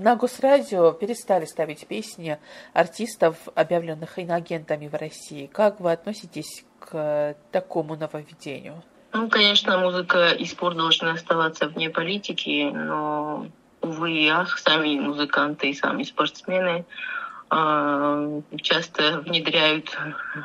На Госрадио перестали ставить песни артистов, объявленных иноагентами в России. Как вы относитесь к такому нововведению? Ну, конечно, музыка и спорт должны оставаться вне политики, но, увы и ах, сами музыканты и сами спортсмены часто внедряют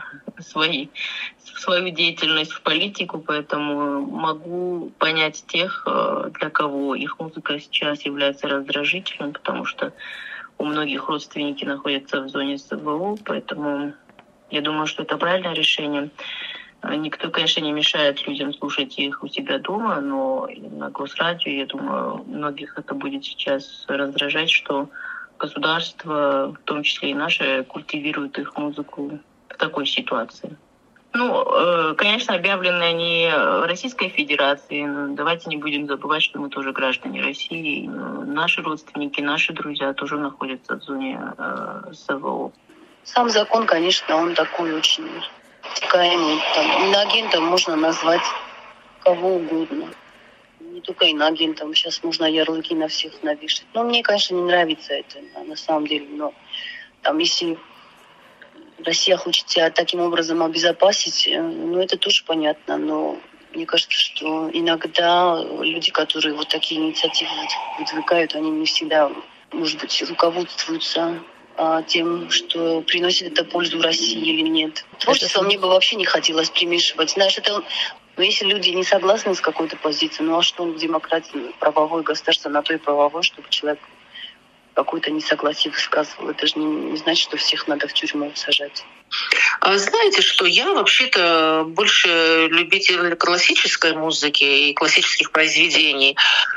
свою деятельность в политику, поэтому могу понять тех, для кого их музыка сейчас является раздражителем, потому что у многих родственники находятся в зоне СВО, поэтому я думаю, что это правильное решение. Никто, конечно, не мешает людям слушать их у себя дома, но на Госрадио, я думаю, многих это будет сейчас раздражать, что государство, в том числе и наше, культивирует их музыку в такой ситуации. Ну, конечно, объявлены они Российской Федерации, но давайте не будем забывать, что мы тоже граждане России. Наши родственники, наши друзья тоже находятся в зоне СВО. Сам закон, конечно, он такой очень втекаемый. Иноагентом можно назвать кого угодно. Не только иноагентом. Сейчас можно ярлыки на всех навешать. Но мне, конечно, не нравится это на самом деле. Но если Россия хочет себя таким образом обезопасить, это тоже понятно. Но мне кажется, что иногда люди, которые вот такие инициативы выдвигают, они не всегда, может быть, руководствуются тем, что приносит это пользу России или нет. Творчество мне бы вообще не хотелось примешивать. Знаешь, если люди не согласны с какой-то позицией, а что он в демократии, правовое государство на то и правовое, чтобы человек какое-то несогласие высказывал. Это же не значит, что всех надо в тюрьму сажать. Знаете, что я вообще-то больше любитель классической музыки и классических произведений.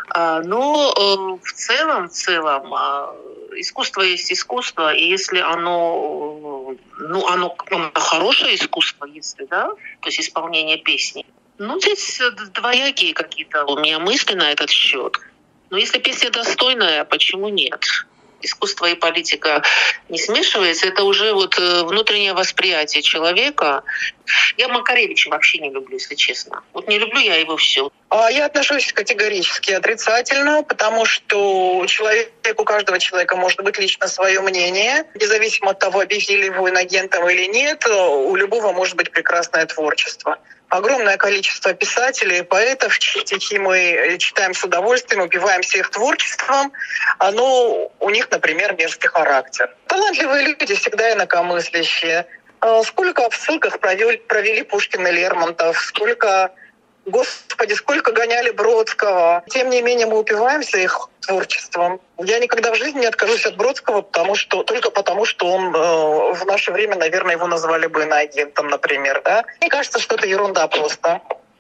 Но в целом искусство есть искусство, и если оно хорошее искусство, если, да, то есть исполнение песни. Здесь двоякие какие-то у меня мысли на этот счет. Но если песня достойная, почему нет? Искусство и политика не смешивается, это уже внутреннее восприятие человека. Я Макаревича вообще не люблю, если честно. Не люблю я его все. Я отношусь категорически отрицательно, потому что у каждого человека может быть лично свое мнение. Независимо от того, объявили его иноагентом или нет, у любого может быть прекрасное творчество. Огромное количество писателей, поэтов, стихи мы читаем с удовольствием, упиваемся их творчеством, но у них, например, мерзкий характер. Талантливые люди всегда инакомыслящие. Сколько в ссылках провели Пушкин и Лермонтов, сколько гоняли Бродского. Тем не менее, мы упиваемся их творчеством. Я никогда в жизни не откажусь от Бродского, только потому, что он в наше время, наверное, его назвали бы иноагентом, например. Да? Мне кажется, что это ерунда просто.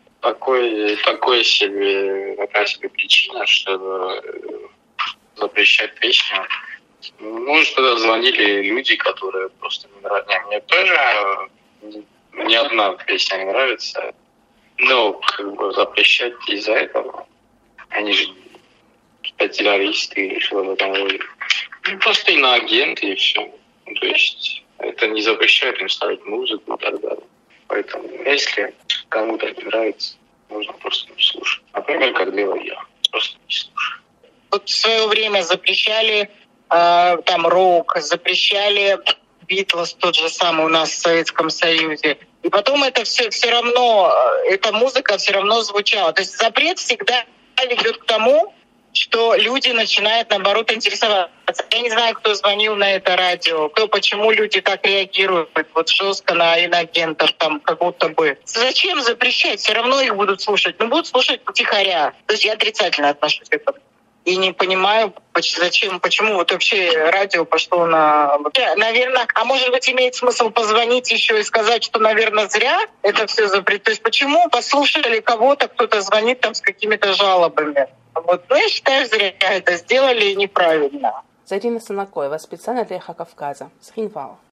Такая себе причина, чтобы запрещать песню. Может, тогда звонили люди, которые просто не нравятся. Мне тоже ни одна песня не нравится. Но запрещать из-за этого, они же террористы или что-то в этом роде. Просто иноагенты и все. То есть это не запрещает им ставить музыку и так далее. Поэтому если кому-то не нравится, нужно просто не слушать. Например, как делаю я. Просто не слушаю. В свое время запрещали рок, запрещали Битлз тот же самый у нас в Советском Союзе. И потом это все равно, эта музыка все равно звучала. То есть запрет всегда ведет к тому, что люди начинают, наоборот, интересоваться. Я не знаю, кто звонил на это радио, почему люди так реагируют жестко на иноагентов, как будто бы. Зачем запрещать? Все равно их будут слушать. Будут слушать втихаря. То есть я отрицательно отношусь к этому. И не понимаю, почему вообще радио пошло на... Наверное, может быть, имеет смысл позвонить еще и сказать, что, наверное, зря это все запрет. То есть почему послушали кого-то, кто-то звонит с какими-то жалобами. Я считаю, зря это сделали неправильно. Зарина Санакоева, специально для Эхо Кавказа, Схинвал.